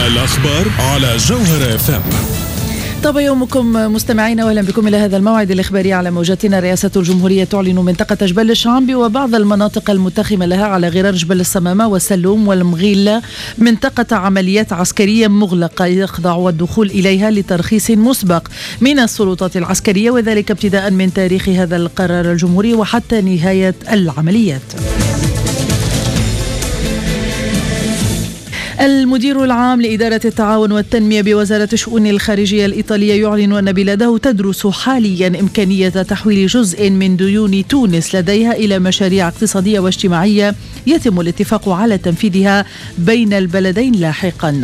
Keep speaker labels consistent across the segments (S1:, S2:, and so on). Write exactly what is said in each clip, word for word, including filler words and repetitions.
S1: الأخبار على جوهر اف ام.
S2: طاب يومكم مستمعين، واهلا بكم الى هذا الموعد الاخباري على موجتنا. رئاسة الجمهورية تعلن منطقة جبل الشعنبي وبعض المناطق المتخمة لها على غرار جبل الصمامة والسلوم والمغيل منطقة عمليات عسكرية مغلقة يخضع الدخول اليها لترخيص مسبق من السلطات العسكرية، وذلك ابتداء من تاريخ هذا القرار الجمهوري وحتى نهاية العمليات. المدير العام لإدارة التعاون والتنمية بوزارة الشؤون الخارجية الإيطالية يعلن أن بلاده تدرس حاليا إمكانية تحويل جزء من ديون تونس لديها إلى مشاريع اقتصادية واجتماعية يتم الاتفاق على تنفيذها بين البلدين لاحقا.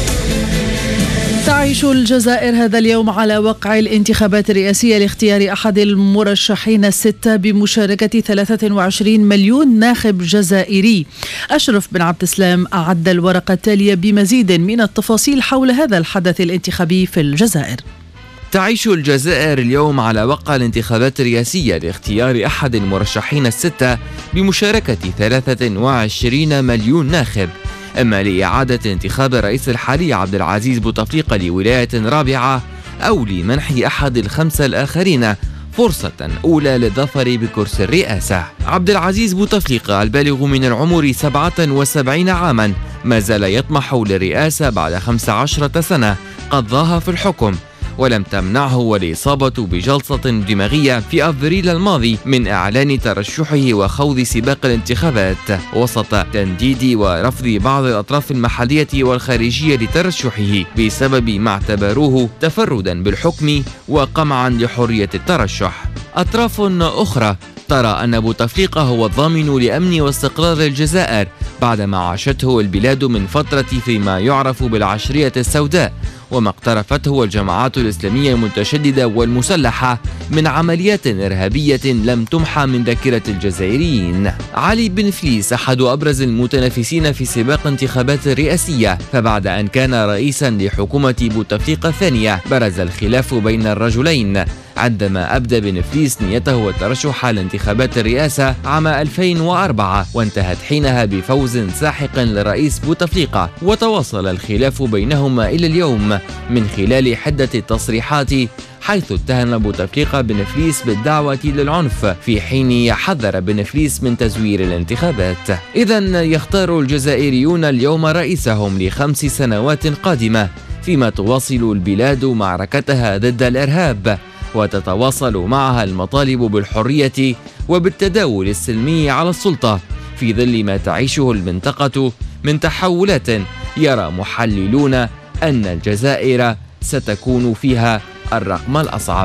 S2: تعيش الجزائر هذا اليوم على وقع الانتخابات الرئاسية لاختيار أحد المرشحين الستة بمشاركة ثلاثة وعشرين مليون ناخب جزائري. أشرف بن عبد السلام أعد الورقة التالية بمزيد من التفاصيل حول هذا الحدث الانتخابي في الجزائر.
S3: تعيش الجزائر اليوم على وقع الانتخابات الرئاسية لاختيار أحد المرشحين الستة بمشاركة ثلاثة وعشرين مليون ناخب، إما لإعادة انتخاب الرئيس الحالي عبد العزيز بوتفليقة لولاية رابعة أو لمنح أحد الخمسة الآخرين فرصة أولى للظفر بكرسي الرئاسة. عبد العزيز بوتفليقة البالغ من العمر سبعة وسبعين عاما ما زال يطمح للرئاسة بعد خمس عشرة سنة قضاها في الحكم، ولم تمنعه الإصابة بجلطة دماغية في أبريل الماضي من إعلان ترشحه وخوض سباق الانتخابات، وسط تنديد ورفض بعض الأطراف المحلية والخارجية لترشحه بسبب ما اعتبروه تفردا بالحكم وقمعا لحرية الترشح. أطراف أخرى ترى أن بوتفليقة هو الضامن لأمن واستقرار الجزائر بعدما عاشته البلاد من فترة فيما يعرف بالعشرية السوداء، وما اقترفته الجماعات الإسلامية المتشددة والمسلحة من عمليات إرهابية لم تمحى من ذاكرة الجزائريين. علي بن فليس أحد أبرز المتنافسين في سباق انتخابات الرئاسية، فبعد أن كان رئيسا لحكومة بوتفليقة الثانية برز الخلاف بين الرجلين عندما أبدى بن فليس نيته الترشح لانتخابات الرئاسة عام ألفين وأربعة، وانتهت حينها بفوز ساحق لرئيس بوتفليقة، وتواصل الخلاف بينهما إلى اليوم من خلال حدة تصريحات، حيث اتهم بوتفليقة بن فليس بالدعوة للعنف في حين حذر بن فليس من تزوير الانتخابات. إذن يختار الجزائريون اليوم رئيسهم لخمس سنوات قادمة، فيما تواصل البلاد معركتها ضد الإرهاب وتتواصل معها المطالب بالحرية وبالتداول السلمي على السلطة، في ظل ما تعيشه المنطقة من تحولات يرى محللون أن الجزائر ستكون فيها الرقم الأصعب.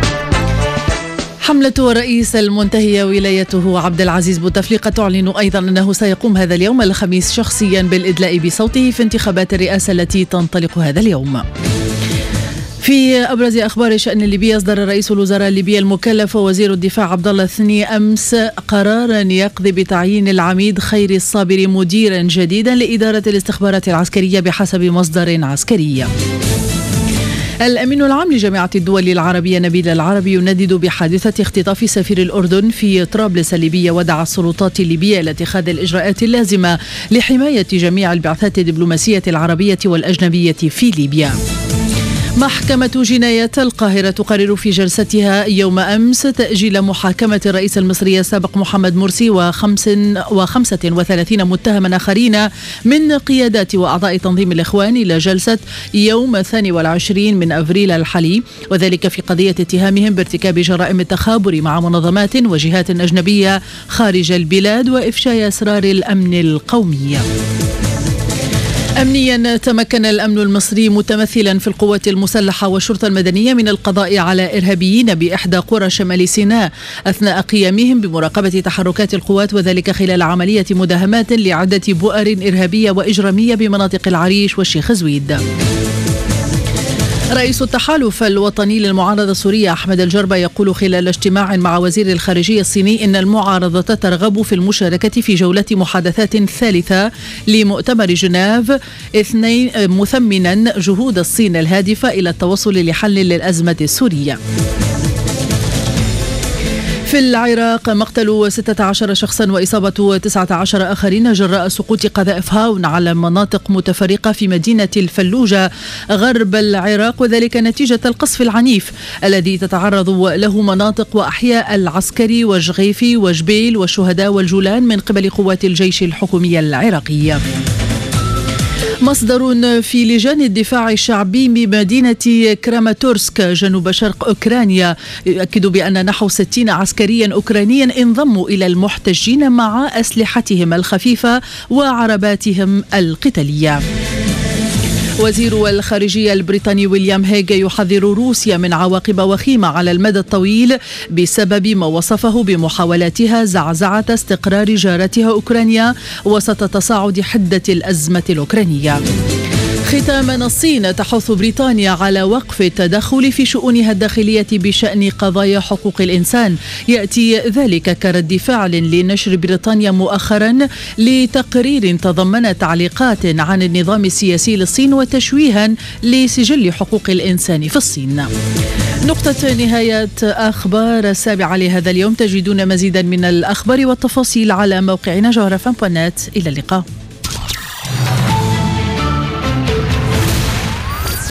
S2: حملة الرئيس المنتهية ولايته عبد العزيز بوتفليقة تعلن أيضا أنه سيقوم هذا اليوم الخميس شخصيا بالإدلاء بصوته في انتخابات الرئاسة التي تنطلق هذا اليوم. في أبرز أخبار الشأن الليبي، أصدر رئيس الوزراء الليبي المكلف ووزير الدفاع عبد الله الثني أمس قرارا يقضي بتعيين العميد خيري الصابري مديرا جديدا لإدارة الاستخبارات العسكرية بحسب مصدر عسكري. الأمين العام لجامعة الدول العربية نبيل العربي يندد بحادثة اختطاف سفير الأردن في طرابلس الليبية، ودعا السلطات الليبية لاتخاذ الإجراءات اللازمة لحماية جميع البعثات الدبلوماسية العربية والأجنبية في ليبيا. محكمة جنايات القاهرة تقرر في جلستها يوم أمس تأجيل محاكمة الرئيس المصري السابق محمد مرسي وخمس وخمسة وثلاثين متهما آخرين من قيادات وأعضاء تنظيم الإخوان إلى جلسة يوم الثاني والعشرين من أفريل الحالي، وذلك في قضية اتهامهم بارتكاب جرائم التخابر مع منظمات وجهات أجنبية خارج البلاد وإفشاء أسرار الأمن القومي. أمنيا، تمكن الأمن المصري متمثلا في القوات المسلحة والشرطة المدنية من القضاء على إرهابيين بإحدى قرى شمال سيناء أثناء قيامهم بمراقبة تحركات القوات، وذلك خلال عملية مداهمات لعدة بؤر إرهابية وإجرامية بمناطق العريش والشيخ زويد. رئيس التحالف الوطني للمعارضة السورية أحمد الجربة يقول خلال اجتماع مع وزير الخارجية الصيني إن المعارضة ترغب في المشاركة في جولة محادثات ثالثة لمؤتمر جنيف اثنين، مثمنا جهود الصين الهادفة إلى التوصل لحل للأزمة السورية. في في العراق مقتل ستة عشر شخصا وإصابة تسعة عشر آخرين جراء سقوط قذائف هاون على مناطق متفرقة في مدينة الفلوجة غرب العراق، وذلك نتيجة القصف العنيف الذي تتعرض له مناطق وأحياء العسكري وجغيفي وجبيل والشهداء والجولان من قبل قوات الجيش الحكومي العراقي. مصدر في لجان الدفاع الشعبي بمدينة كراماتورسك جنوب شرق أوكرانيا يؤكد بأن نحو ستين عسكريا أوكرانيا انضموا إلى المحتجين مع أسلحتهم الخفيفة وعرباتهم القتالية. وزير الخارجية البريطاني ويليام هيغ يحذر روسيا من عواقب وخيمة على المدى الطويل بسبب ما وصفه بمحاولاتها زعزعة استقرار جارتها أوكرانيا وسط تصاعد حدة الأزمة الأوكرانية. ختاما، الصين تحث بريطانيا على وقف التدخل في شؤونها الداخلية بشأن قضايا حقوق الإنسان. يأتي ذلك كرد فعل لنشر بريطانيا مؤخرا لتقرير تضمن تعليقات عن النظام السياسي للصين وتشويها لسجل حقوق الإنسان في الصين. نقطة نهاية أخبار السابعة لهذا اليوم. تجدون مزيدا من الأخبار والتفاصيل على موقعنا جوهر إف إم دوت نت. إلى اللقاء.